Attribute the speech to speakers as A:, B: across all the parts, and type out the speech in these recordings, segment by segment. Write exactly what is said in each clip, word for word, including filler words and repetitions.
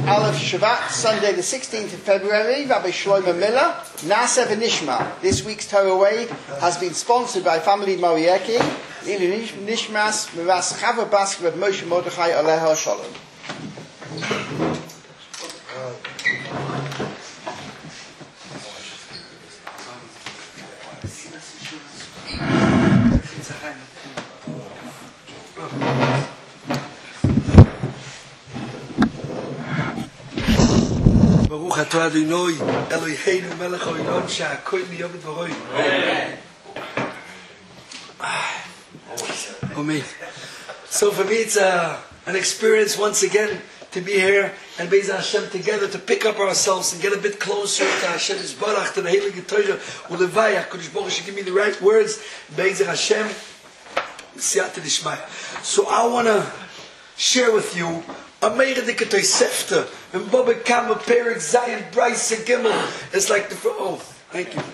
A: Aleph Shabbat, Sunday the sixteenth of February, Rabbi Shlomo Miller, Nasa V'Nishma. This week's Torah Way has been sponsored by Family Morieki, Ilu Nishmas, Miras Chava Bas, Reb Moshe Mordechai, Aleha Shalom.
B: Baruch atah Adonai Eloheinu melech haolam she'akol nהיה b'dvaro. Amen. So for me it's uh, an experience once again to be here and Be'ez Hashem together to pick up ourselves and get a bit closer to Hashem Yisbarach, to the Heilige Torah, Ulevayach, Kodesh Baruch should give me the right words. Be'ez Hashem, Siyata Dishmaya. So I want to share with you a Meirdik Tosefta and Baba Kama Perek Zayin Bryce Gimel. It's like the oh, thank you.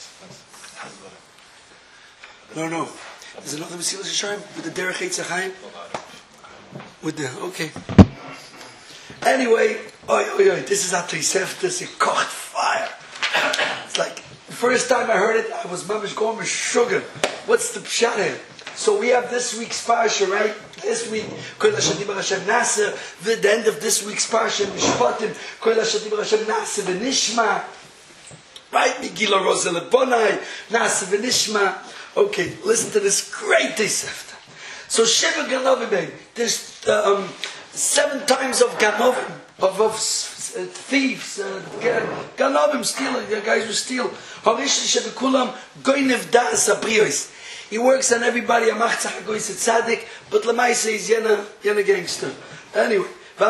B: No, no. There's another Mesilas Yesharim with the Derech Eitz Chaim. With the okay. Anyway, oi, oi, oi, this is a Tosefta. It's a kocht fire. It's like the first time I heard it, I was mamish going with sugar. What's the pshat here? So we have this week's parsha, right? This week, Kol HaShadim Hashem Nasa. The end of this week's parsha, Mishpatim, Kol HaShadim Hashem Nasa V'Nishma. Right? Megillah Rosa Lebonai, Nasa V'Nishma. Okay, listen to this great Tosefta. So Sheva Ganovim, there's um, seven times of Ganovim, of, of uh, thieves, uh, Ganovim, stealing, the guys who steal. Harish Sheva Kulam, Goinev Das Abrios. He works on everybody, but Lamaisa is yena, yena gangster. Anyway,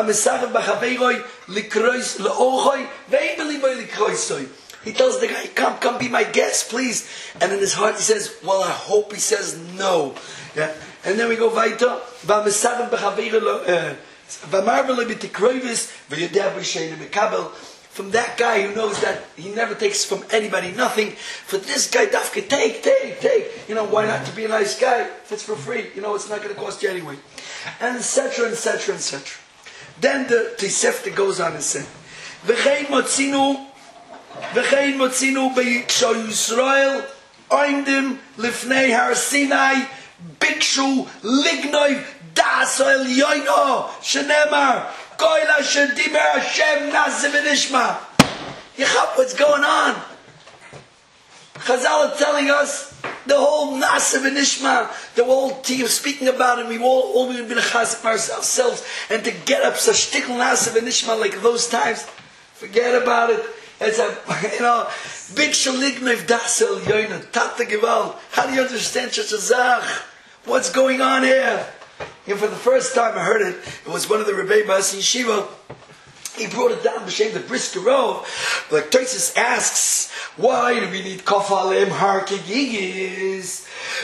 B: he tells the guy, come, come be my guest, please. And in his heart he says, well, I hope he says no. Yeah. And then we go weiter. From that guy who knows that he never takes from anybody nothing, for this guy, Dafka, take, take, take. You know, why not to be a nice guy if it's for free? You know, it's not going to cost you anyway. And et cetera, et cetera, et cetera. Then the Tosefta goes on and says, V'chein motzinu, V'chein motzinu be'yikshal Yisrael, oimdim lifnei Har Sinai, bikshu lignoiv das el yoino, shenemar, Koila Shadimer Hashem Nasa V'Nishma. Yechap, what's going on? Chazal are telling us the whole Nasa V'Nishma, the whole team speaking about it. We've all, all been chazik ourselves, and to get up such shtickle Nasa V'Nishma like those times, forget about it. It's a, you know, big shalignev dasel yoina tata gival. How do you understand such a zach? What's going on here? And for the first time I heard it, it was one of the Rebbe Bas Yeshiva. He brought it down b'shem the Briskerov. Like Tosis asks, why do we need Kofalem Harkegigis?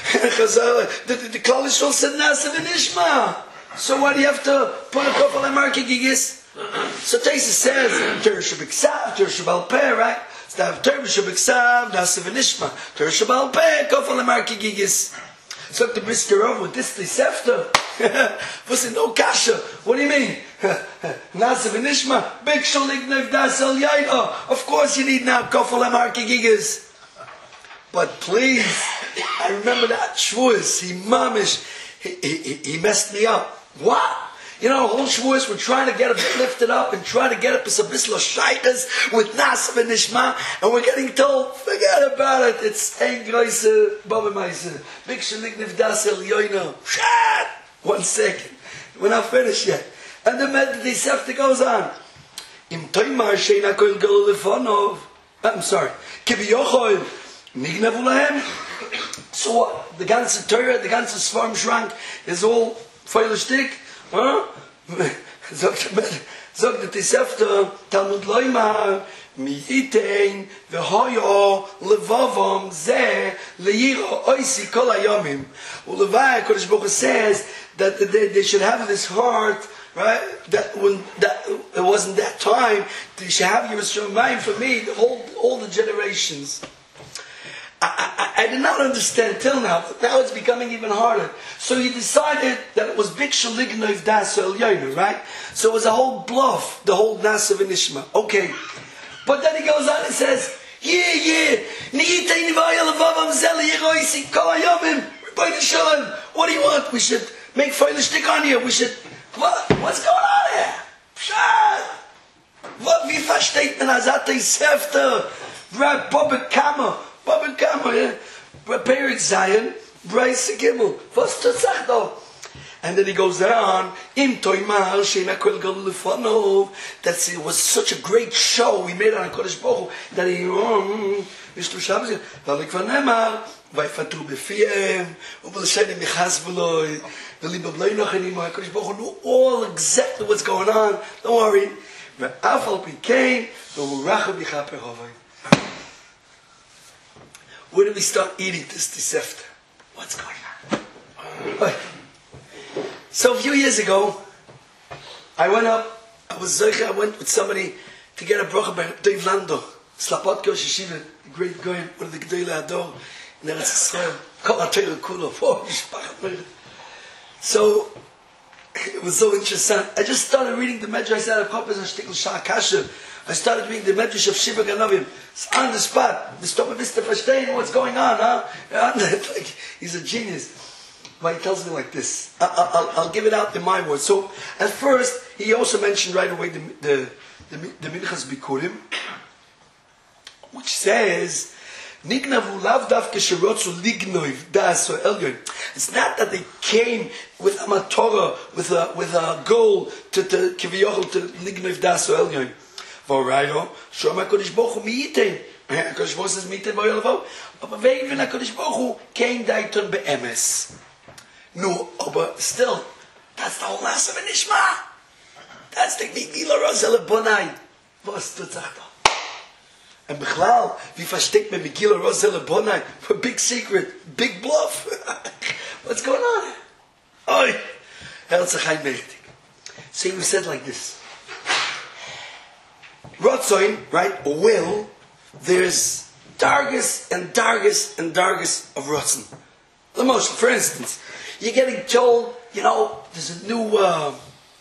B: The the Klal Yisrael said Nasa V'Nishma. So why do you have to put a Kofalem Harkegigis? So Tosis says, Torah Shabbat, Torah Shabbat Peh, right? So have Torah Shabbat, Nasa V'Nishma, Torah Shabbat Peh, Kofalem Harkegigis. So the Briskerov with this Tosefta. Was it no kasha? What do you mean? Nasa V'Nishma, big shalignev das el yaino. Of course you need now kofel amarkigigas. But please, I remember that Shavuos. He mamish, he, he, he messed me up. What? You know, whole Shavuos we're trying to get a bit lifted up and trying to get up as a bisla shaitas with Nasa V'Nishma, and we're getting told, forget about it. It's ein groise baba meise. Big shalignev das el yaino. Shut. One second. We're not finished yet. And the Tosefta goes on. Im toimar sheina kol gol lefonov. I'm sorry. Kibiyochol nignavu lahem. So what? The ganze Torah, the ganze Sfarm Shrank is all feilischtig. Huh? Sagt the Tosefta, Talmud loimar, mi itein v'hoyo levavom zeh le'yiro oisi kol hayomim. Ulevai, Kodesh Baruch Hu says that they, they should have this heart, right? That when that it wasn't that time, they should have Yerushalayim for me, the whole all the generations. I, I, I did not understand till now, but now it's becoming even harder. So he decided that it was Bikshu Lignov Das Elyoinu, right? So it was a whole bluff, the whole Nasa V'Nishma. Okay. But then he goes on and says, yeah, yeah, what do you want? We should make fire stick on you. We should, what? What's going on here? Pshat! What wie versteht man as at Sefter? Rab Bobbe Kammer, Bobbe Kammer, yeah? Prepared Zion, Bryce Gimel. Was to sagt doch? And then he goes on, Im Toimar, Sheina Kol Galifonov. That it was such a great show we made on Kodesh Baruch Hu, that he, Mister Shabbos, Valik Vanemar, Vaifatu Befiem, Ubelsheni Michasveloi, the Libabloi noch anymore, Kodesh Baruch Hu knew all exactly what's going on. Don't worry. Ve'afal Pikein, Ve'muracha B'chaper Hovai. Where do we start eating this Tisefta? What's going on? So a few years ago, I went up, I was Zeicha, I went with somebody to get a bracha by Dave Lando, Slapotko Shishiva, the great guy, one of the G'dayla Ador, in Eretz Yisrael, Kol HaTeirah Kulo, oh, Yishpachat. So, it was so interesting. I just started reading the Medrash, I said, a couple of Shtikl Shah Kasher. I started reading the Medrash of Shiva Ganovim. It's on the spot. The stop of Mister Verstehen, what's going on, huh? Like, he's a genius. But he tells me like this. I, I, I'll, I'll give it out in my words. So, at first, he also mentioned right away the the the, the Minchas Bikurim, which says, "Nignavu lav davke sherotzu lignoiv das or elyon." It's not that they came with a matorah, with a with a goal to to kiviyachol to lignoiv das or elyon. V'orayo shoma kodesh baruch hu miiten. Kodesh baruch hu says miiten v'oyelavo. But wegen when Kodesh baruch hu came daiton beemes. No, but still, that's the whole Nasa V'Nishma. That's the Gila Roselle Bonai. Was tut sagt er? And Bechlal, wie versteckt man Megillah Roselle Bonai? For big secret, big bluff. What's going on? Oi, Herzachai Mechtig. So he said like this. Rotzoin, right, or will, there's dargest and dargest and dargest of Rotzen. The most, for instance, you're getting told, you know, there's a new, uh,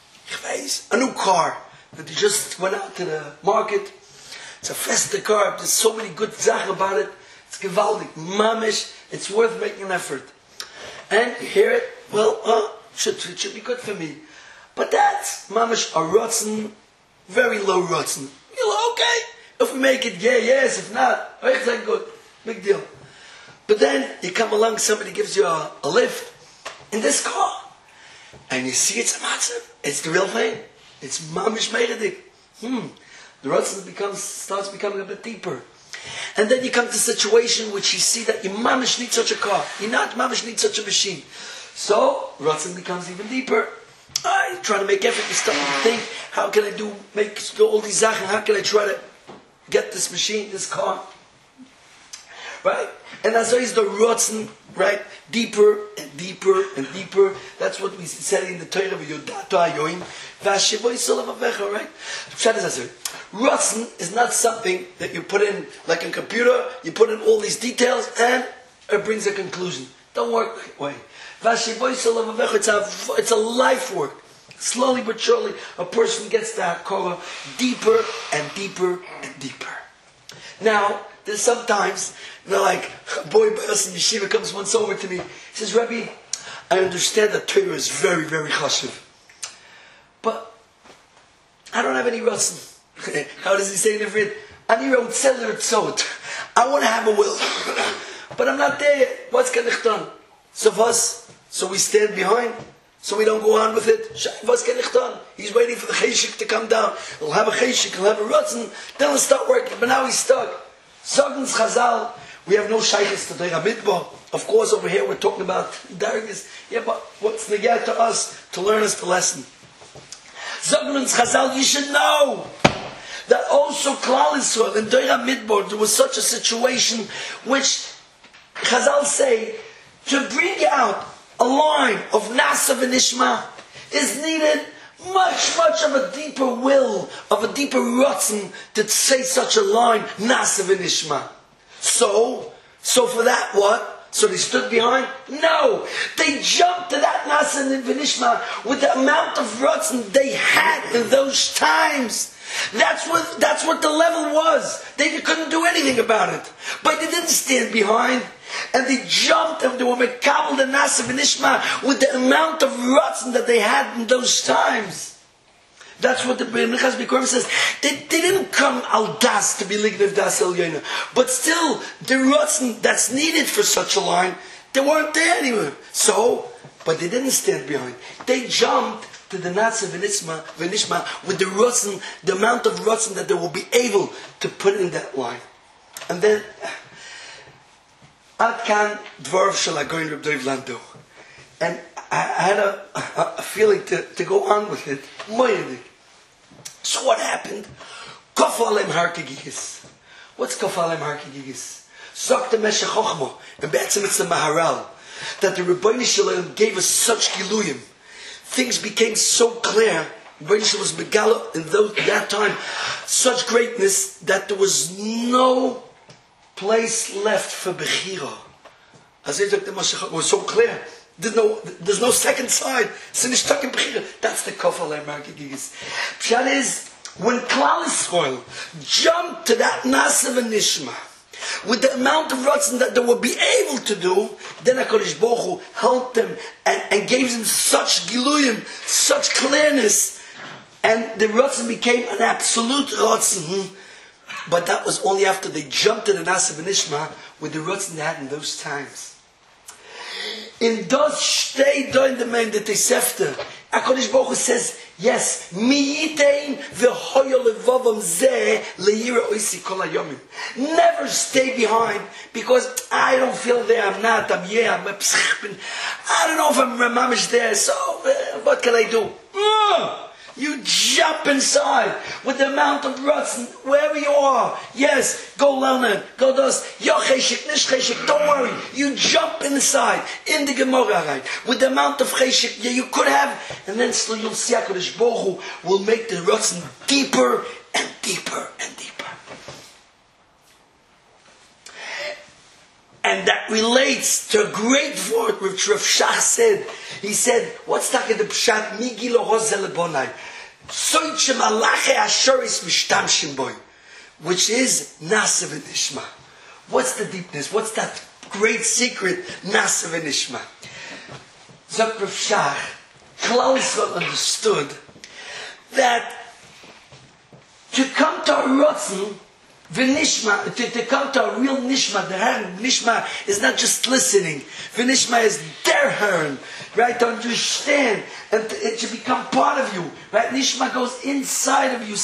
B: a new car that they just went out to the market. It's a Festa car. There's so many good zachen about it. It's gewaldig, mamish. It's worth making an effort. And you hear it, well, uh, should, it should be good for me. But that's mamish a rotzen, very low rotzen. You're like, okay, if we make it, yeah, yes. If not, it's like good, big deal. But then you come along, somebody gives you a, a lift in this car, and you see it's a matzav. It's the real thing. It's mamish meiradik. Hmm. The rotzen becomes starts becoming a bit deeper, and then you come to a situation which you see that you mamish need such a car. You not mamish need such a machine. So rotzen becomes even deeper. Ah, you're trying to make effort. You start to think, how can I do make do all these zachen? How can I try to get this machine, this car? Right? And as is the rotzen, right? Deeper and deeper and deeper. That's what we said in the Torah of Yodato Ayoim. Vashivoy Solavavecha, right? Rotzen is not something that you put in like a computer, you put in all these details and it brings a conclusion. Don't work that way. Vashivoy Solavavecha, it's a, it's a life work. Slowly but surely, a person gets that Hakora deeper and deeper and deeper. Now, there's sometimes, you know, like a boy by us in yeshiva comes once over to me. He says, Rebbe, I understand that Torah is very, very chashuv, but I don't have any rotzen. How does he say in Ivrit? Ani rotzeh l'rtzot. I want to have a will, but I'm not there yet. What's kenichtan? So was, so we stand behind, so we don't go on with it. What's kenichtan? He's waiting for the cheshik to come down. He'll have a cheshik, he'll have a rotzen, then he'll start working. But now he's stuck. Zogens Chazal, we have no shaykhs to Torah Midbar. Of course, over here we're talking about darkness. Yeah, but what's negay to us to learn us the lesson? Zogens Chazal, you should know that also Klal Yisrael in Torah Midbar there was such a situation which Chazal say to bring out a line of Nasa V'Nishma is needed much, much of a deeper will, of a deeper rotzen to say such a line, Nasa V'Nishma. So, So for that, what? So they stood behind? No! They jumped to that Nasa and Vinishma with the amount of Ratzon they had in those times. That's what, that's what the level was. They couldn't do anything about it. But they didn't stand behind. And they jumped and they were mekabel the Nasa Vinishma with the amount of Ratzon that they had in those times. That's what the Minchas Bikurim says. They, they didn't come al das to be lignev das el yona. But still, the Ratzon that's needed for such a line, they weren't there anywhere. So, but they didn't stand behind. They jumped to the Nasa Vinishma, Vinishma with the Ratzon, the amount of Ratzon that they will be able to put in that line. And then, Ad kan dvarv shel hagoyin Reb Doiv Lando. And I, I had a, a, a feeling to, to go on with it. Moyedik. So what happened? Kof alem harkegigis. What's kof alem harkegigis? Sok the Meshech Chochma, and Be'etzem it's the Maharal, that the Rebbeinu Shalom gave us such giluyim. Things became so clear. Rebbeinu Shalom was megala in those, that time, such greatness that there was no place left for Bechira. As it was so clear. There's no, there's no second side. That's the Kof alem harkegigis. Pshat is, when Klal Yisrael jumped to that Nasa Vinishma, with the amount of Ratzon that they would be able to do, then HaKadosh Baruch Hu helped them and, and gave them such giluyim, such clearness, and the Ratzon became an absolute Ratzon. But that was only after they jumped to the Nasa Vinishma with the Ratzon they had in those times. In those shtei doin the man that they sefter, HaKadosh Baruch Hu says, yes, mi yitein v'hoyo levavam zeh le'yira oisi kol hayomim. Never stay behind, because I don't feel there, I'm not, I'm yeah, I'm a psich, I don't know if I'm mamish there, so uh, what can I do? Uh, you jump inside with the amount of Ratzon, wherever you are. Yes, go learn, go dos, yo cheshik, nish cheshik, don't worry. You jump inside, in the Gemara, right? With the amount of cheshik yeah, you could have, and then still you'll see HaKadosh Baruch Hu will make the Ratzon deeper and deeper and deeper. And that relates to a great word which Rav Shach said. He said, what's that in the Pshat? Migi lo hozel bonai. Soiche malache ashoris mishtamshim boy. Which is Nasa Vinishma. What's the deepness? What's that great secret? Nasa Vinishma. Zok Rav Shach, Klal Yisrael understood that to come to a Ratzon, Vinishma, to, to come to a real Nishma, the Herren, Nishma is not just listening. Vinishma is der Herren, right? To understand, and to, it should become part of you, right? Nishma goes inside of you,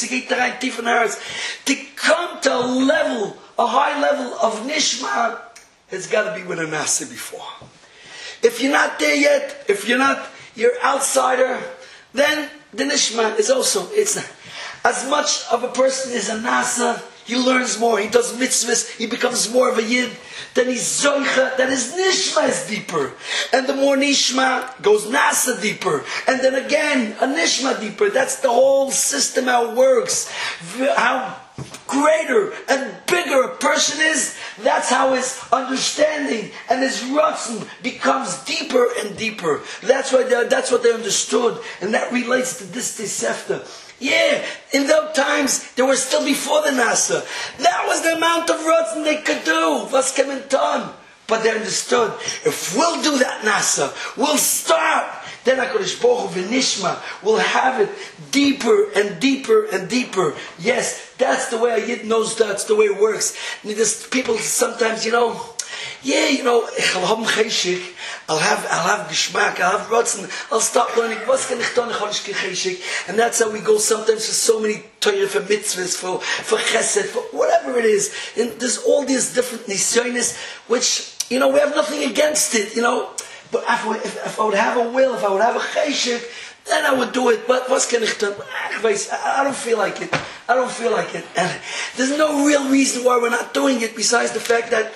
B: to come to a level, a high level of Nishma, it's got to be with a Nasa before. If you're not there yet, if you're not, you're outsider, then the Nishma is also, it's not. As much of a person is a Nasa, he learns more, he does mitzvahs, he becomes more of a yid, then he's zoicha, then his nishma is deeper. And the more nishma goes nasa deeper. And then again, a nishma deeper. That's the whole system, how it works. How greater and bigger a person is, that's how his understanding and his ratzon becomes deeper and deeper. That's why that's what they understood. And that relates to this Tesefta. Yeah, in those times, they were still before the Nasa. That was the amount of Ratzon they could do. Was coming done. But they understood, if we'll do that Nasa, we'll start, then HaKadosh Baruch Hu v'nishma will have it deeper and deeper and deeper. Yes, that's the way a Yid knows, that's the way it works. There's people sometimes, you know, yeah, you know, I'll have cheshik, I'll have, I'll have geshmak, I'll have rotzen, I'll start learning, was can ich tun, cheshik, and that's how we go sometimes for so many Torah, for mitzvahs, for, for chesed, for whatever it is. And there's all these different nisyonis, which, you know, we have nothing against it, you know, but if, if, if I would have a will, if I would have a cheshik, then I would do it. But was can ich tun? I don't feel like it. I don't feel like it. And there's no real reason why we're not doing it besides the fact that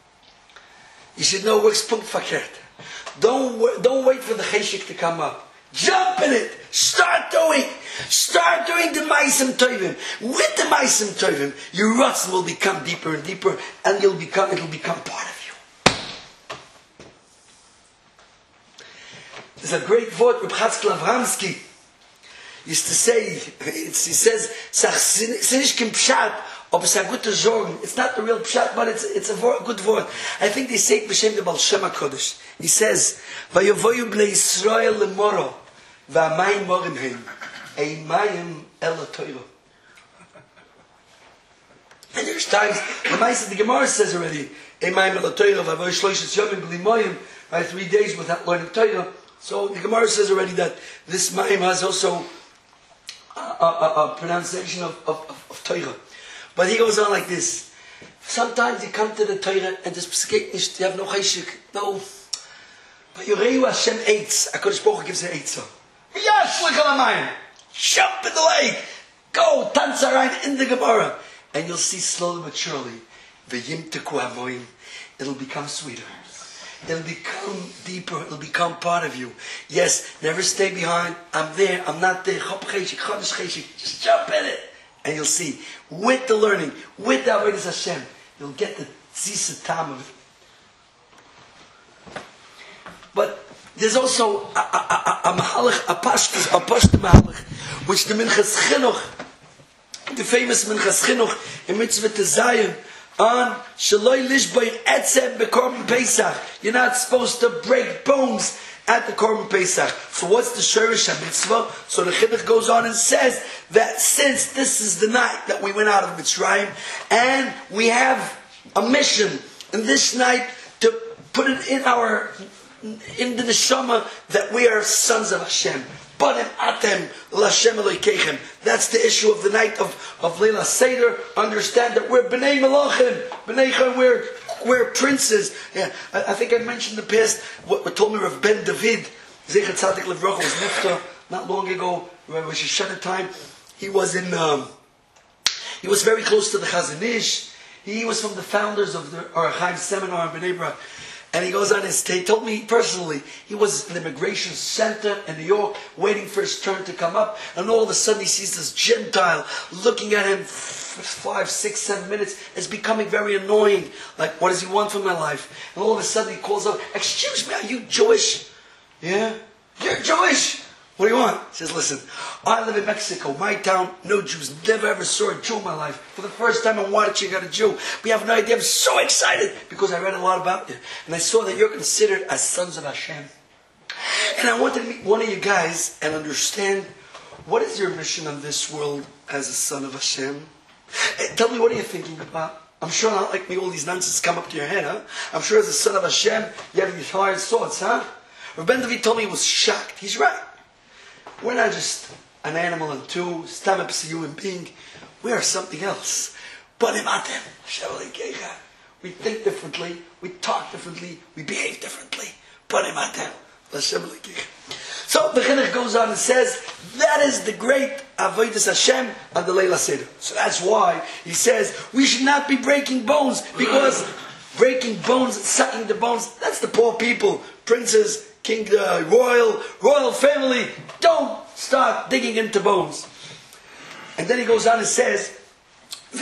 B: you should know works punkt verkehrt. Don't don't wait for the cheshik to come up. Jump in it. Start doing. Start doing the Maisim Tovim. With the Maisim Tovim, your Ratzon will become deeper and deeper, and you'll become, it'll become part of you. There's a great word, Reb Chatzkel Avramsky used to say, it's, he says, it's not the real pshat, but it's, it's a good word. I think they say it b'shem the Baal Shem HaKodesh. He says, Vayovoyu b'nei Yisrael lemoro, v'amayim morim heim, eimayim el ha'toiro. And there's times, the Maisa, the Gemara says already, eimayim el ha'toiro, v'avoyu shloishes yomim b'li moyim, right, three days without learning Torah. So the Gemara says already that this mayim has also a, a, a pronunciation of, of, of, of Torah. But he goes on like this. Sometimes you come to the Torah and this p'skei nicht, you have no cheshik, no. But Yoreu Hashem eitz, HaKadosh Baruch Hu gives an eitzah. Yashlich alamayim. Jump in the lake. Go, tanz around in the Gemara. And you'll see slowly but surely, v'yimteku hamoyim, it'll become sweeter. It'll become deeper. It'll become part of you. Yes, never stay behind. I'm there. I'm not there. Just jump in it. And you'll see, with the learning, with the Avodas Hashem, you'll get the tzisa tam of it. But there's also a, a, a, a mahalach, a pashtus, a pashtus mahalach, which the Minchas Chinuch, the famous Minchas Chinuch, in Mitzvah Tezayin, on Shaloi Lishboy Etzem Bekorban Pesach. You're not supposed to break bones at the Korban Pesach. So what's the Shorish HaMitzvah? So the Chinuch goes on and says that since this is the night that we went out of Mitzrayim, and we have a mission in this night to put it in our, in the neshama that we are sons of Hashem. Banim atem l'Hashem Elokeichem. That's the issue of the night of, of Leila Seder. Understand that we're B'nai Melachim. B'nai Chayim, we're, we're princes. Yeah, I, I think I mentioned in the past what, what told me of Ben David. Zecher Tzadik Levrocha was nifta not long ago. It was Shoshana time. He was in, um, he was very close to the Chazon Ish. He was from the founders of the Or Chaim seminar in Bnei Brak. And he goes on and he told me personally, he was in the immigration center in New York, waiting for his turn to come up, and all of a sudden he sees this Gentile looking at him for five, six, seven minutes. It's becoming very annoying. Like, what does he want from my life? And all of a sudden he calls up, excuse me, are you Jewish? Yeah? You're Jewish? What do you want? He says, listen, I live in Mexico, my town, no Jews, never ever saw a Jew in my life. For the first time I'm watching, got a Jew. We have no idea, I'm so excited because I read a lot about you. And I saw that you're considered as sons of Hashem. And I wanted to meet one of you guys and understand what is your mission on this world as a son of Hashem. Tell me, what are you thinking about? I'm sure not like me, all these nonsense come up to your head, huh? I'm sure as a son of Hashem, you have these hard thoughts, huh? Ben David told me he was shocked. He's right. We're not just an animal and two, stamps a human being. We are something else. We think differently, we talk differently, we behave differently. So the Chinuch goes on and says, that is the great Avodas Hashem on the Leila Seder. So that's why he says, we should not be breaking bones, because breaking bones, sucking the bones, that's the poor people, princes, king, uh, royal, royal family. Don't start digging into bones. And then he goes on and says, he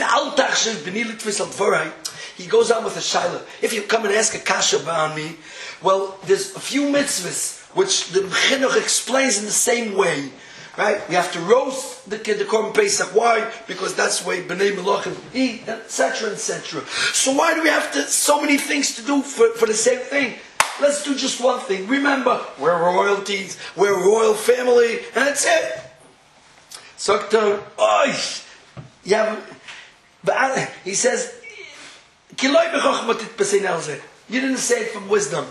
B: goes on with a shaila. If you come and ask a kasha on me, well, there's a few mitzvahs which the Chinuch explains in the same way. Right? We have to roast the, the Korban Pesach. Why? Because that's the way B'nai Melachim eat, et cetera, et cetera. So why do we have to, so many things to do for, for the same thing? Let's do just one thing. Remember, we're royalties, we're a royal family, and that's it. So, yeah, but he says, you didn't say it from wisdom.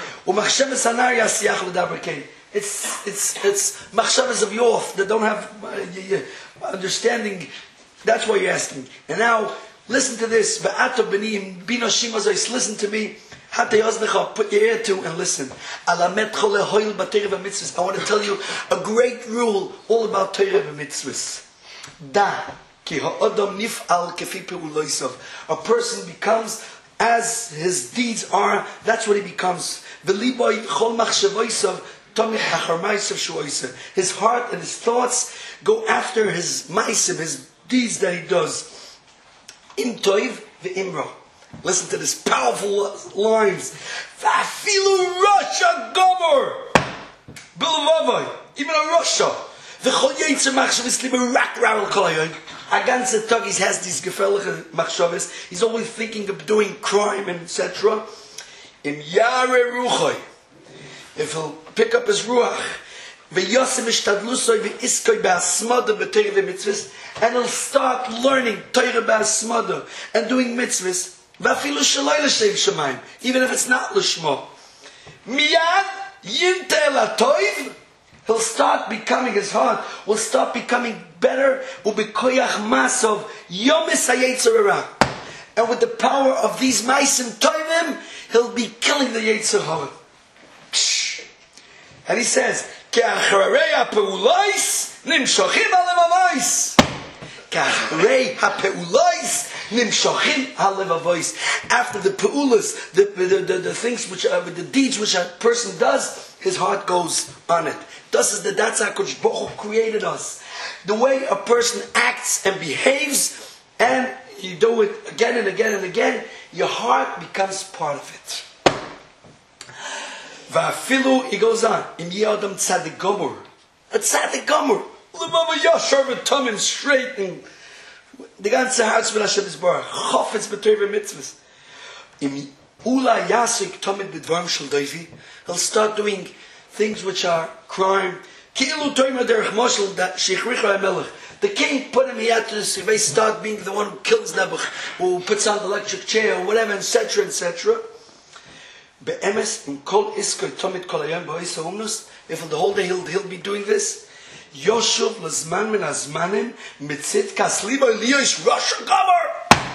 B: It's it's it's machshavas of youth that don't have uh, understanding. That's why you're asking. And now listen to this. Listen to me. Put your ear to and listen. I want to tell you a great rule all about Torah and mitzvahs. Da ki ha'adam nif'al kefi pe'uloisav. A person becomes as his deeds are. That's what he becomes. V'liboy chol machshavoisav His heart and his thoughts go after his maisim, his deeds that he does. Im toiv ve'imra. Listen to this powerful lines. Va'afilu Rasha gomer bilvavai. Even a Rasha. V'chol yetzer machshavos liber rak ra'al kol hayoyim. A ganze Tag he has these gefährliche machshavos. He's always thinking of doing crime and et cetera. Im yare ruchai. If he'll pick up his ruach, ve'yosem ishtadlusoi ve'iskoi ba'asmada b'teirah v'mitzvahs, and he'll start learning Torah ba'asmada and doing mitzvahs, va'afilu shaloi l'shem shamayim, even if it's not l'shmo. Miyad yinteh la'toiv, he'll start becoming, his heart will start becoming better, u'bekoyach masov yomis ha'yetzer hara. And with the power of these maisim toivim, he'll be killing the yetzer hara. And he says, Ke'acharei ha'peulais nimshachim ha'levavos. Ke'acharei ha'peulais nimshachim ha'levavos. After the peulas, the, the, the, the things which are, the deeds which a person does, his heart goes on it. Thus is the that's how HaKadosh Baruch Hu created us. The way a person acts and behaves, and you do it again and again and again, your heart becomes part of it. Va'afilu, he goes on, im yadam tzadik gomer. A tzadik gomer. L'mama yashar v'tamim, straight, and the ganze Herz von Hashem Yisbarach. Chofetz b'Torah mitzvahs. Im ula yasik tamid b'dvarim shel doivi. He'll start doing things which are crime. Ki'ilu toima derech moshel that sheichricha ha'melech. The king put him, he had to start being the one who kills Nebuch, who puts on the electric chair, or whatever, et cetera, et cetera. Be'emes in kol iskoy tomit kol hayom ba'isa umnus. If the whole day he'll, he'll be doing this, Yoshuv l'zman min hazmanim mitzit kaslibo liyosh Rasha gomer.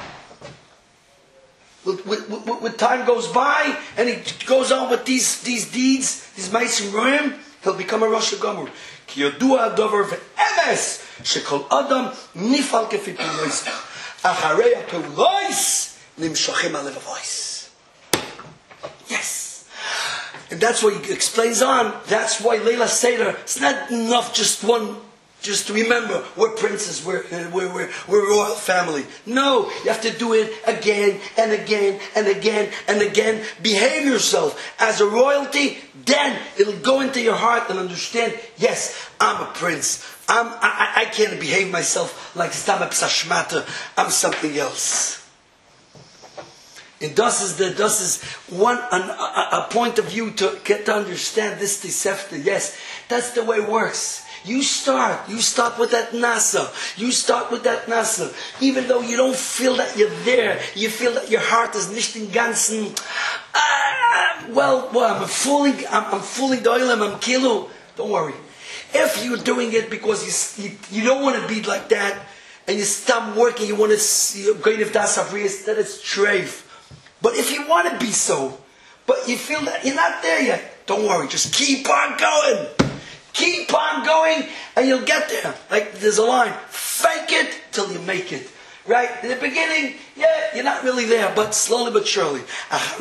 B: When time goes by and he goes on with these these deeds, these ma'asim roim, he'll become a Rasha gomer. Ki yodua adover ve'emes shekol adam nifal kefi peulos acharei ha'peulos nimshachim ha'levavos. Yes. And that's what he explains on. That's why Leila Seder, it's not enough just one, just to remember, we're princes, we're, we're, we're, we're a royal family. No, you have to do it again and again and again and again. Behave yourself as a royalty, then it'll go into your heart and understand, yes, I'm a prince. I'm, I, I can't behave myself like Stama Psashmata. I'm something else. And thus is the thus is one an, a, a point of view to get to understand this Tisefta. Yes, that's the way it works. You start, you start with that nasa. You start with that nasa. Even though you don't feel that you're there, you feel that your heart is nicht in ganzen. Ah, well, well, I'm fooling, I'm, I'm fooling the oilam, I'm kilu. Don't worry. If you're doing it because you you, you don't want to be like that, and you stop working, you want to see going if that's avriyas, that is treif. But if you want to be so, but you feel that you're not there yet, don't worry, just keep on going. Keep on going and you'll get there. Like there's a line, fake it till you make it. Right? In the beginning, yeah, you're not really there, but slowly but surely. That's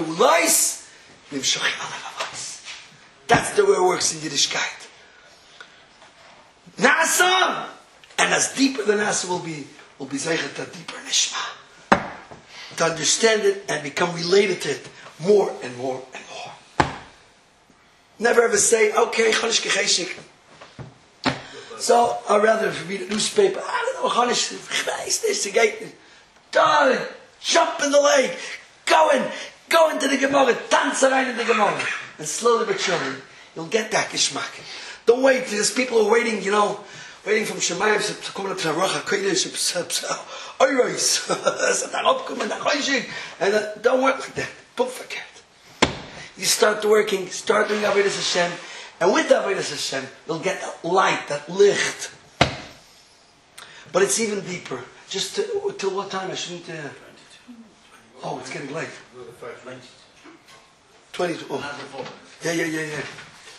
B: the way it works in Yiddishkeit. Nasa! And as deeper the Nasa will be, will be Zeichet, that deeper Nishma. To understand it and become related to it more and more and more. Never ever say, okay, Chodesh Kecheshik. So, I'd rather read a newspaper. I don't know, Chodesh Kecheshik. Darling, jump in the lake. Go in. Go into the Gemara. Dance around in the Gemara. And slowly but surely, you'll get that Geshmak. Don't wait. There's people who are waiting, you know, waiting from Shemayim to come to Racha Kodesh. And uh, don't work like that. Don't forget. You start working, start doing Avodas Hashem, and with Avodas Hashem, you'll get that light, that licht. But it's even deeper. Just to, till what time? I shouldn't. Uh, oh, it's getting late. Twenty-two. Oh. Yeah, yeah, yeah, yeah.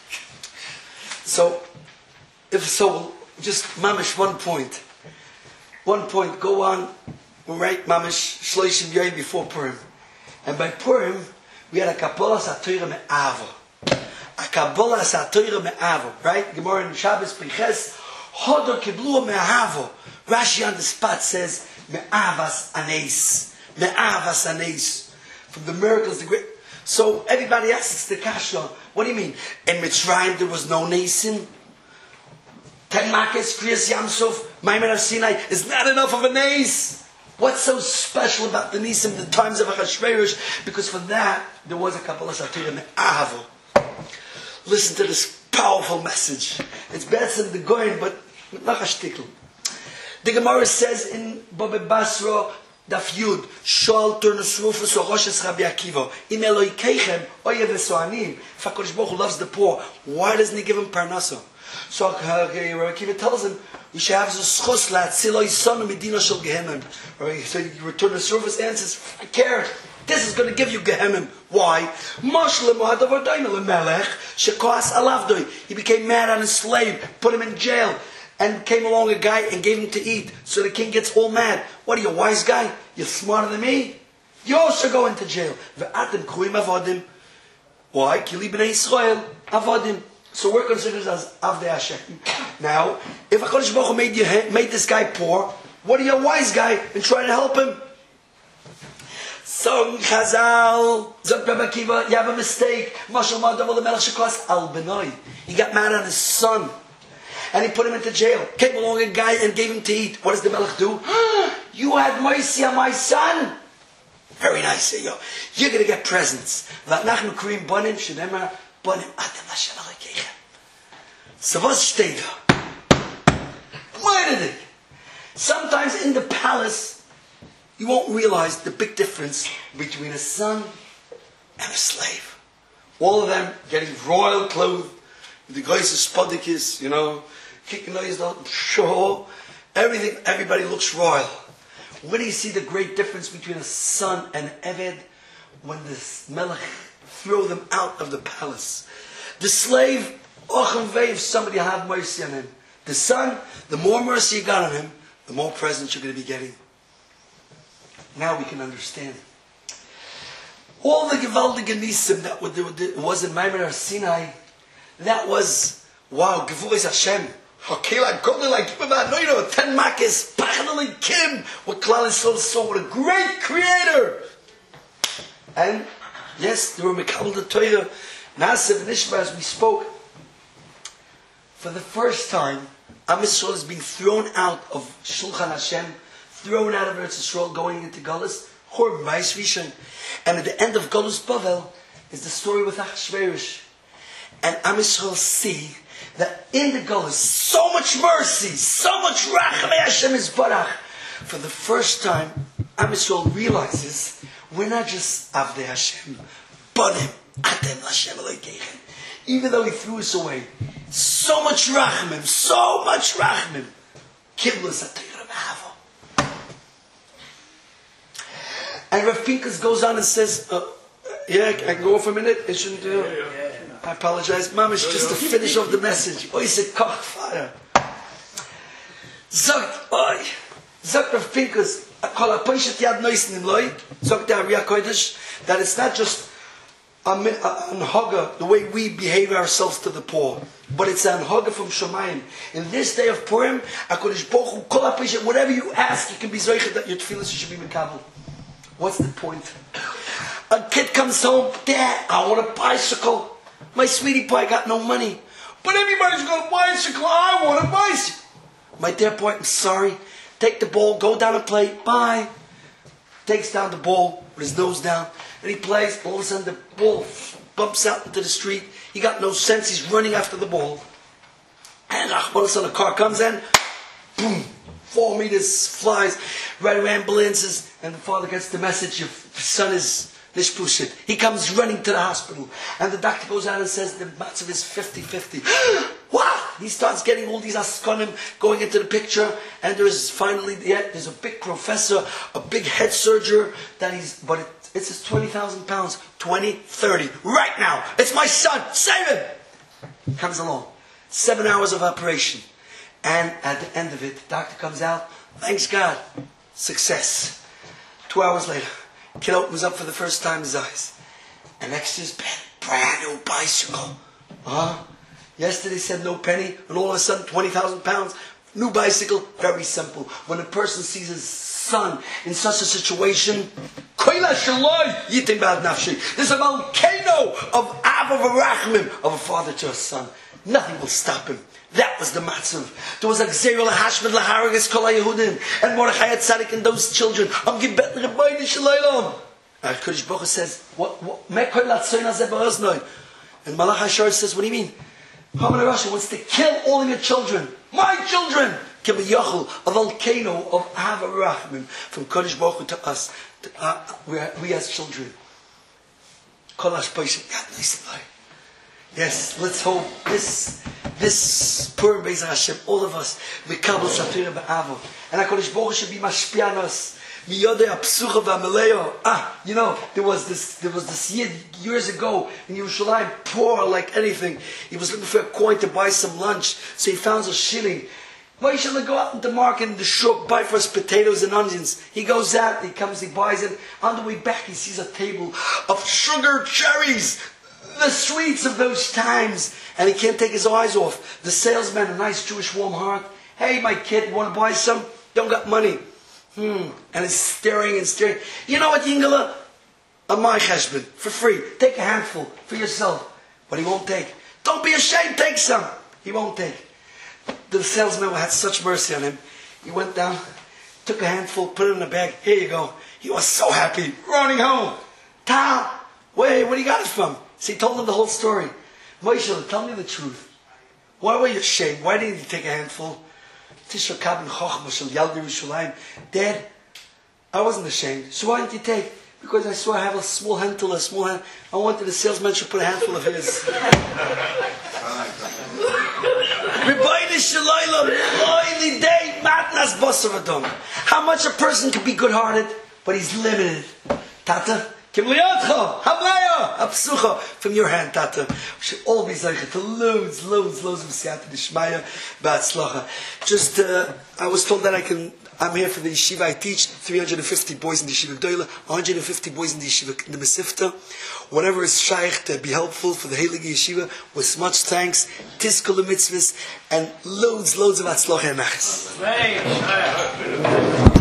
B: So, if so, just mamish one point. One point. Go on. Right, mamish shloishim yoyim before Purim, and by Purim we had a Kapala Satura Me'ava. A Kabbalah Satoira Me'avo, right? Gemara in Shabbos Priches, Hodor Kiblu Me'avo. Rashi on the spot says, Me'avas Anes. Me'avas Anes. From the miracles, the great. So everybody asks the kasha, what do you mean? In Mitzrayim there was no Nason? Ten Makis, Kriyas Yamsuf, Maimon Sinai is not enough of a Nace. What's so special about the Nisim, the times of Achashverosh? Because for that, there was a Kabbalah Satoira Me'avo. Listen to this powerful message. It's better than the Goyen, but not a shtickle. The Gemara says in Baba Basra, Daf Yud, Shol Turnus Rufus or Roshes Rabbi Akiva, In Eloi Keichem, Oye Vesoanim. If HaKadosh Baruch Hu loves the poor, why doesn't he give him Parnasa? So Rabbi Akiva tells him, we should have a schos la'atziloi sonu medina shel gehenim. So you return the service answers, I care. This is going to give you gehenim. Why? He became mad on his slave, put him in jail, and came along a guy and gave him to eat. So the king gets all mad. What are you, a wise guy? You're smarter than me? You also go into jail. Why? Kili b'nei Yisrael avodim. So we're considered as Avdei Hashem. Now, if HaKadosh Baruch Hu made, you, made this guy poor, what are you, a wise guy, and try to help him? So Chazal, Zok Rabbi Akiva, you have a mistake. Mashal Ma'adav the Melech Shekos Al Benoi. He got mad on his son, and he put him into jail. Came along a guy and gave him to eat. What does the Melech do? You had mercy on my son. Very nice, yo. You're going to get presents. V'anachnu k'rim bonim shenemar bonim atem Hashem Elokeichem. So what's steht da? Why did it? Sometimes in the palace, you won't realize the big difference between a son and a slave. All of them getting royal clothes, with the guys of spodikis, you know, kicking noise out, sure, everything, everybody looks royal. When do you see the great difference between a son and an Eved? When the Melech throw them out of the palace. The slave, ochem vei, if somebody have mercy on him. The son, the more mercy you got on him, the more presents you're going to be getting. Now we can understand. All the gewaltige nisim that was in Maimon Har Sinai, that was, wow, Gevuris Hashem. Okay, like God, like give about no, you know, ten makis, pachanali kim. What Klal Yisrael saw, what a great creator. And yes, they were mekabel the Torah, Naasav Nishma, as we spoke. For the first time, Am Yisrael is being thrown out of Shulchan Hashem, thrown out of Eretz Yisrael, going into Galus, Chorb Vais Rishon. And at the end of Galus Bavel is the story with Achashverosh. And Am Yisrael see that in the Galus, so much mercy, so much Rachamei Hashem is Barach. For the first time, Am Yisrael realizes we're not just Avdei Hashem, Bonim Atem Hashem Elokeichem. Even though he threw us away, so much Rachamim, so much Rachamim. Kiblas Atayra Me'avo. And Rav Pinkas goes on and says, uh, yeah, I can go for a minute. It shouldn't do. Uh, I apologize, Mom. It's just to finish off the message. Oh, he said, "Koch fire." Zogt, oi, zogt Rav Pinkas. Kol hapoishet yad noisen im loy. Zogt the Ariya Kodesh that it's not just an haga the way we behave ourselves to the poor, but it's an haga from Shemayim. In this day of Purim, HaKadosh Baruch Hu, kol hapoishet, whatever you ask, you can be zoichet that your tefillas should be mekabel. What's the point? A kid comes home, Dad, I want a bicycle. My sweetie pie got no money. But everybody's got a bicycle. I want a bicycle. My dear boy, I'm sorry. Take the ball, go down and play. Bye. Takes down the ball with his nose down. And he plays. All of a sudden the ball bumps out into the street. He got no sense. He's running after the ball. And all of a sudden a car comes in. Boom. Four meters flies. Right away ambulances. And the father gets the message. Your son is... Nishpushit. He comes running to the hospital. And the doctor goes out and says the matzav is fifty-fifty. What? He starts getting all these askonim going into the picture. And there is finally, yeah, there's a big professor, a big head surgeon that he's, but it, it's his twenty thousand pounds. twenty, thirty. Right now. It's my son. Save him. Comes along. Seven hours of operation. And at the end of it, the doctor comes out. Thanks God. Success. Two hours later. Kid opens up for the first time his eyes. And next to his bed, brand new bicycle. Uh-huh. Yesterday said no penny, and all of a sudden twenty thousand pounds. New bicycle. Very simple. When a person sees his son in such a situation, there's a volcano of Av of Rachmim, of a father to a son. Nothing will stop him. That was the matzav. There was a Gzeir lahashmed laharagas kol haYehudim, and Mordechai had tzaddik and those children. Am gebet l'Rebbeinu Shalom. And Kodesh Baruch Hu says, "What? What? Mekol latzoin hazeh ba'oznoi." And Malach HaShor says, "What do you mean? Haman Russia wants to kill all of your children, my children." Kibiyachol, a volcano of Av Rachmim from Kodesh Baruch Hu to us, to, uh, we, are, we as children. Kol hashpoishim yad nisimai. Yes, let's hope this this poor Beis Hashem, all of us, we kabel satir be'avo, and HaKadosh Baruch Hu should be mashpianos. Ah, you know, there was this there was this year, years ago in Yerushalayim, poor like anything. He was looking for a coin to buy some lunch, so he found a shilling. Why should I go out in the market in the shop, buy for us potatoes and onions? He goes out, he comes, he buys it. On the way back, he sees a table of sugar cherries, the sweets of those times, and he can't take his eyes off. The salesman, a nice Jewish warm heart. Hey, my kid, want to buy some? Don't got money. Hmm. And he's staring and staring. You know what, Yingala? On my husband, for free. Take a handful for yourself. But he won't take. Don't be ashamed, take some. He won't take. The salesman had such mercy on him. He went down, took a handful, put it in a bag. Here you go. He was so happy. Running home. Tal, wait, where do you got it from? So he told him the whole story. Moshe, tell me the truth. Why were you ashamed? Why didn't you take a handful? Dad, I wasn't ashamed. So why didn't you take? Because I saw I have a small handful, a small hand. I wanted the salesman to put a handful of his. How much a person can be good-hearted, but he's limited. Tata, from your hand, Tata. We should all be zeicha to loads, loads, loads of siyata d'shmaya ba'atzlacha. Just, uh, I was told that I can. I'm here for the yeshiva. I teach three hundred fifty boys in the yeshiva Gdoila, one hundred fifty boys in the yeshiva in the Mesivta. Whatever is shaykh to be helpful for the Heilige Yeshiva, with much thanks, tiskul mitzvahs, and loads, loads of atzlacha and nachas.